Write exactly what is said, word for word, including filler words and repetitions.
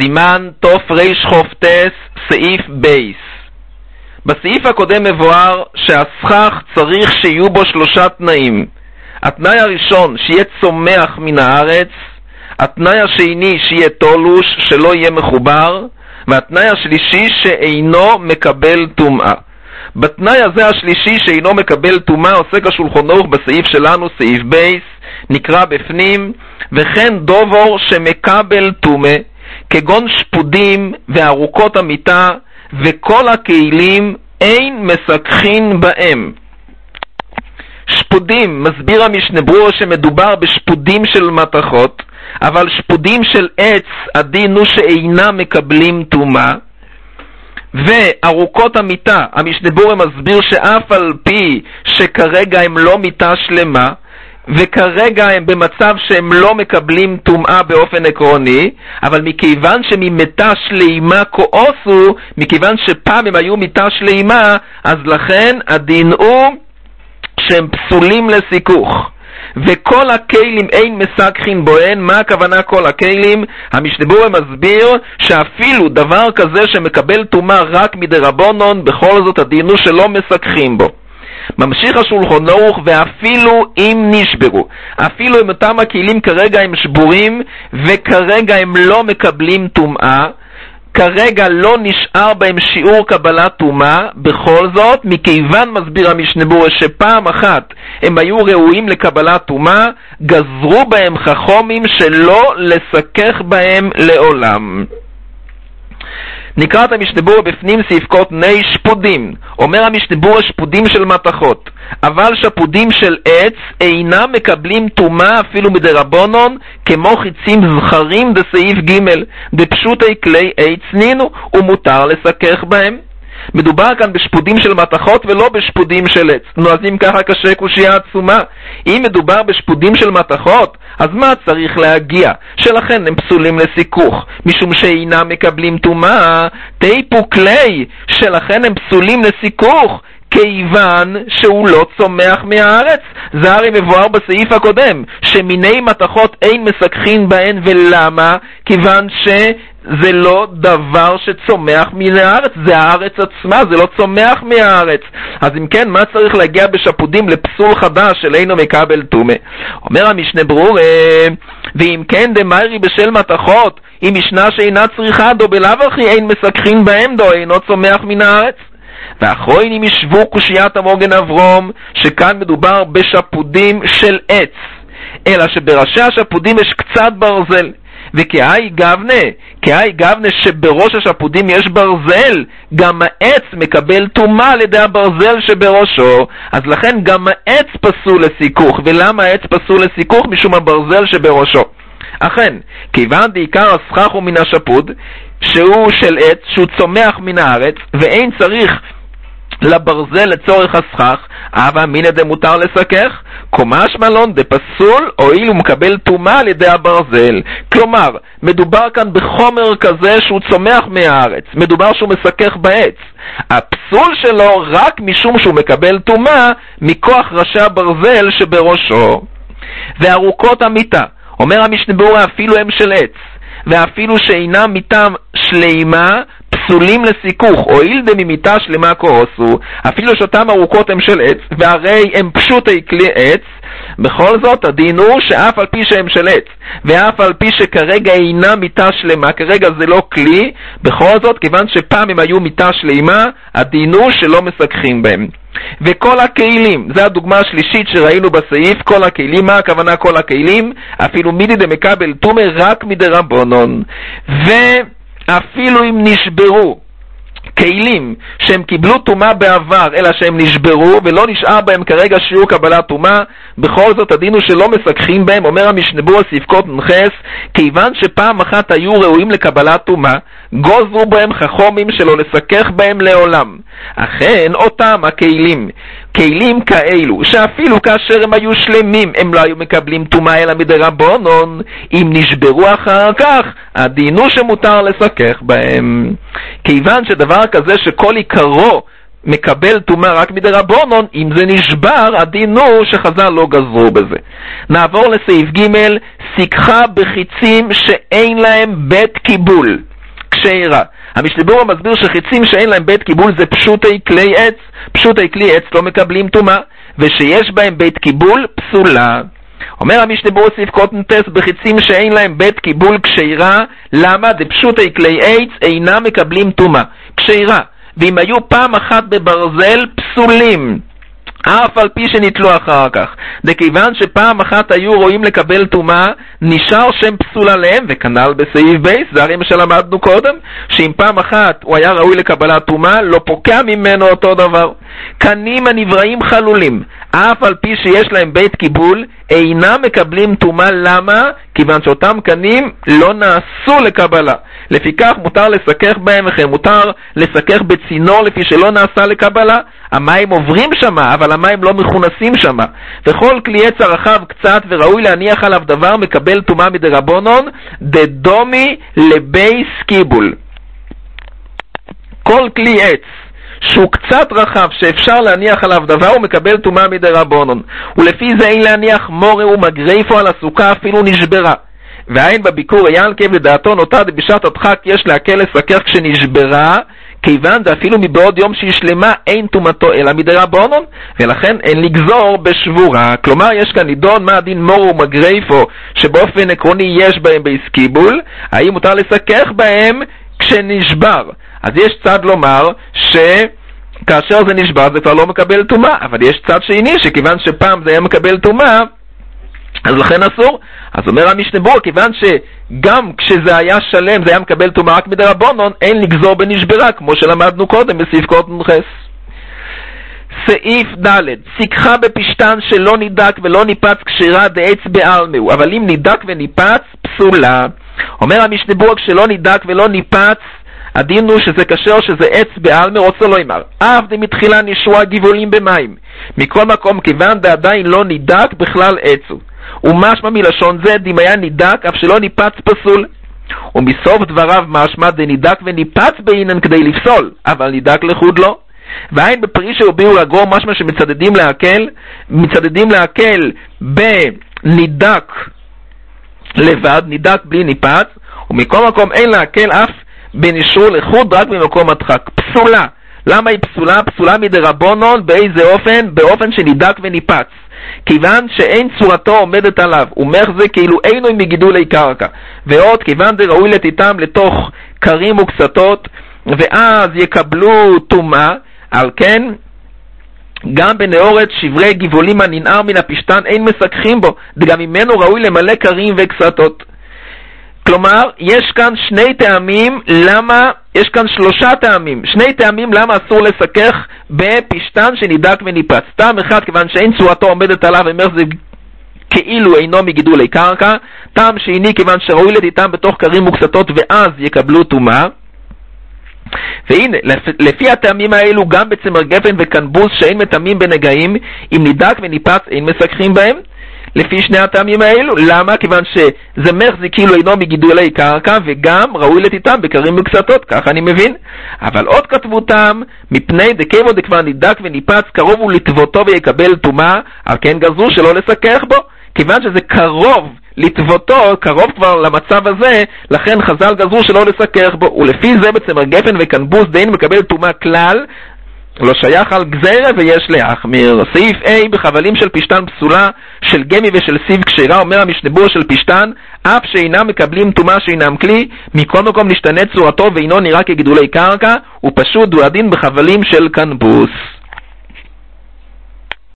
סימן תוף ריש חופטס סעיף בייס. בסעיף הקודם מבואר שהסכך צריך שיהיו בו שלושה תנאים. התנאי הראשון שיהיה צומח מן הארץ, התנאי השני שיהיה תולוש שלא יהיה מחובר, והתנאי השלישי שאינו מקבל טומאה. בתנאי הזה השלישי שאינו מקבל טומאה עוסק השולחן ערוך בסעיף שלנו, סעיף בייס, נקרא בפנים, וכן דובור שמקבל טומאה, כגון שפודים וארוכות המיטה וכל הכלים אין מסככין בהם. שפודים, מסביר המשנה ברורה שמדובר בשפודים של מתכות, אבל שפודים של עץ הדין הוא שאינם מקבלים טומאה. וארוכות המיטה, המשנה ברורה מסביר שאף על פי שכרגע הם לא מיטה שלמה, וכרגע הם במצב שהם לא מקבלים טומאה באופן עקרוני, אבל מכיוון שממיטה שלימה כועסו, מכיוון שפעם הם היו מיטה שלימה, אז לכן הדין הוא שהם פסולים לסיכוך. וכל הכלים אין מסככין בוהן. מה הכוונה כל הכלים? המשנה ברורה מסביר שאפילו דבר כזה שמקבל טומאה רק מדרבנן, בכל זאת הדין הוא שלא מסככים בו. ממשיך השולחן ערוך, ואפילו אם נשברו, אפילו אם אותם הכלים כרגע הם שבורים וכרגע הם לא מקבלים טומאה, כרגע לא נשאר בהם שיעור קבלת טומאה, בכל זאת מכיוון מסביר המשנה ברורה שפעם אחת הם היו ראויים לקבלת טומאה, גזרו בהם חכמים שלא לסכך בהם לעולם. נקרא את המשנה ברורה בפנים סעיף קוטני שפודים. אומר המשנה ברורה שפודים של מתכות, אבל שפודים של עץ אינם מקבלים טומאה אפילו מדרבנן, כמו חיצים זכרים בסעיף ג' דפשוטי כלי עץ נינו, ומותר לסכך בהם. מדובר כאן בשפודים של מתכות ולא בשפודים של עץ. נו, אז אם ככה קשה קושיה עצומה. אם מדובר בשפודים של מתכות, אז מה צריך להגיע? שלכן הם פסולים לסיכוך, משום שאינם מקבלים טומאה. תיפו כלי, שלכן הם פסולים לסיכוך, כיוון שהוא לא צומח מהארץ. זה הרי מבואר בסעיף הקודם, שמיני מתכות אין מסככין בהן. ולמה? כיוון שזה לא דבר שצומח מן הארץ, זה הארץ עצמה, זה לא צומח מהארץ. אז אם כן, מה צריך להגיע בשפודים לפסול חדש של אינו מקבל טומאה? אומר המשנה ברורה, ואם כן דמיירי בשל מתכות, אם משנה שאינה צריכה דו בלאו הכי אין מסככין בהם דו, אינו צומח מן הארץ. ואחרונים ישבו קושיית המוגן אברום, שכאן מדובר בשפודים של עץ, אלא שבראשי השפודים יש קצת ברזל. וכאי גבנה, כאי גבנה שבראש השפודים יש ברזל, גם העץ מקבל טומאה על ידי הברזל שבראשו, אז לכן גם העץ פסול לסיכוך. ולמה העץ פסול לסיכוך? משום הברזל שבראשו. אכן, כיוון דעיקר הסכך הוא מן השפוד, שהוא של עץ, שהוא צומח מן הארץ, ואין צריך לברזל לצורך הסכך, אבל מן ידי מותר לסכך, קומש מלון דפסול, הואיל הוא מקבל טומאה על ידי הברזל. כלומר, מדובר כאן בחומר כזה שהוא צומח מהארץ, מדובר שהוא מסכך בעץ. הפסול שלו רק משום שהוא מקבל טומאה מכוח ראשי הברזל שבראשו. וארוכות המיטה, אומר המשנה ברורה, אפילו הם של עץ, ואפילו שאינם מיטה שלימה, פסולים לסיכוך, הואיל דממיטה שלמה כעסו, אפילו שאותם ארוכות הם של עץ, והרי הם פשוטי כלי עץ, בכל זאת הדין הוא שאף על פי שהם של עץ, ואף על פי שכרגע אינה מיטה שלמה, כרגע זה לא כלי, בכל זאת כיוון שפעם הם היו מיטה שלמה, הדין הוא שלא מסככים בהם. וכל הכלים, זו הדוגמה השלישית שראינו בסעיף, כל הכלים. מה הכוונה כל הכלים? אפילו מידי דמקבל טומאה רק מדרבנן. ואפילו אם נשברו כלים שהם קיבלו טומאה בעבר, אלא שהם נשברו ולא נשאר בהם כרגע שיעור קבלת טומאה, בכל זאת הדין הוא שלא מסככים בהם. אומר המשנה ברורה סעיף קוטן חס, כיוון שפעם אחת היו ראויים לקבלת טומאה, גוזרו בהם חכמים שלא לסכך בהם לעולם. אכן אותם הכלים, כלים כאלו שאפילו כאשר הם היו שלמים הם לא היו מקבלים טומאה אלא מדרבנן, אם נשברו אחר כך הדין הוא שמותר לסכך בהם. כיוון שדבר כזה שכל עיקרו מקבל טומאה רק מדרבנן, אם זה נשבר הדין הוא שחז"ל לא גזרו בזה. נעבור לסעיף ג', סיככה בחיצים שאין להם בית קיבול. כשרה. המשנה מסביר שחיצים שאין להם בית קיבול זה פשוטי כלי עץ, פשוטי כלי עץ לא מקבלים טומאה, ושיש בהם בית קיבול פסולה. אומר המשנה סעיף קוטן טס, בחיצים שאין להם בית קיבול כשרה, למה? דפשוטי כלי עץ אינם מקבלים טומאה, כשרה, ואם היו פעם אחת בברזל פסולים, אף על פי שנתלו אחר כך, דכיוון שפעם אחת היו רואים לקבל טומאה, נשאר שם פסול עליהם, וכנ"ל בסעיף בייס, זה הרי מה שלמדנו קודם, שאם פעם אחת הוא היה ראוי לקבלת טומאה, לא פוקע ממנו אותו דבר. קנים הנבראים חלולים, אף על פי שיש להם בית קיבול, אינם מקבלים טומאה. למה? כיוון שאותם קנים לא נעשו לקבלה. לפיכך מותר לסכך בהם, וכן מותר לסכך בצינור לפי שלא נעשה לקבלה. המים עוברים שמה, אבל המים לא מכונסים שמה. וכל כלי עץ הרחב קצת וראוי להניח עליו דבר מקבל טומאה מדרבנן, דדומי לבייס קיבול. כל כלי עץ שהוא קצת רחב שאפשר להניח עליו דבר הוא מקבל טומאה מדרבנן, ולפי זה אין להניח מורה ומגריפו על הסוכה אפילו נשברה. והאין בביקור ינקב לדעתו נותר בשעת הדחק יש להקל לסכך כשנשברה, כיוון דאפילו מבעוד יום שהיא שלמה אין טומאתו אלא מדרבנן, ולכן אין לגזור בשבורה. כלומר יש כאן נידון מה הדין מורה ומגריפו שבאופן עקרוני יש בהם בייס קיבול, האם מותר לסכך בהם כשנשבר. אז יש צד לומר שכאשר זה נשבר זה כבר לא מקבל טומאה, אבל יש צד שני שכיוון שפעם זה היה מקבל טומאה אז לכן אסור. אז אומר המשנה ברורה, כיוון שגם כשזה היה שלם זה היה מקבל טומאה רק מדרבנן, אין לגזור בנשברה, כמו שלמדנו קודם בסעיף קוטן חס. סעיף ד' סיככה בפשתן שלא נידק ולא ניפץ כשרה דעץ בעלמהו, אבל אם נידק וניפץ פסולה. אומר המשנה ברורה, כשלא נידק ולא ניפץ הדין הוא שזה קשר שזה עץ בעלמא, רוצה לא אמר אף דמתחילה נשרו הגבעולים במים, מכל מקום כיוון דעדיין לא נידק בכלל עצו, ומשמע מלשון זה דים היה נידק אף שלא ניפץ פסול, ומסוף דבריו משמע דנידק וניפץ בעינן כדי לפסול, אבל נידק לחוד לא. והאין בפרי שהוביאו לגרום משמע שמצדדים להקל, מצדדים להקל בנידק לבד, נידק בלי ניפץ, ומכל מקום אין להקל אף בנשרו לחוד רק במקום הדחק. פסולה. למה היא פסולה? פסולה מדרבנן. באיזה אופן? באופן שנידק וניפץ, כיוון שאין צורתו עומדת עליו, ומך זה כאילו אינו מגידולי קרקע. ועוד כיוון זה ראוי לתיתם לתוך קרים וקסתות, ואז יקבלו טומאה. על כן גם בנאורת שברי גבעולים הננער מן הפשתן אין מסככים בו, וגם ממנו ראוי למלא קרים וקסתות. כלומר, יש כאן שני טעמים למה, יש כאן שלושה טעמים, שני טעמים למה אסור לסכך בפשתן שנידק וניפץ. טעם אחד, כיוון שאין צורתו עומדת עליו, אומר זה כאילו אינו מגידולי קרקע. טעם שני, כיוון שראוי לתיתם בתוך קרים וקסתות, ואז יקבלו טומאה. והנה, לפי הטעמים האלו, גם בצמר גפן וקנבוס שאין מטעמים בנגעים, אם נידק וניפץ אין מסככים בהם. לפי שני הטעמים האלו. למה? כיוון שזה מחזיק כאילו אינו מגידולי קרקע, וגם ראוי לתיתם בקרים וקסתות, כך אני מבין. אבל עוד כתבו טעם, מפני דקיימו דכבר נידק וניפץ, קרוב הוא לטבותו ויקבל טומאה, על כן גזרו שלא לסכך בו. כיוון שזה קרוב לטבותו, קרוב כבר למצב הזה, לכן חז"ל גזרו שלא לסכך בו. ולפי זה בצמר גפן וקנבוס דין מקבל טומאה כלל, לא שייך על גזרה ויש להחמיר. סעיף A בחבלים של פשתן פסולה, של גמי ושל סיב כשרה, אומר המשנה ברורה של פשתן, אף שאינם מקבלים טומאה שאינם כלי, מכל מקום נשתנה צורתו ואינו נראה כגידולי קרקע, ופשוט הוא הדין בחבלים של קנבוס.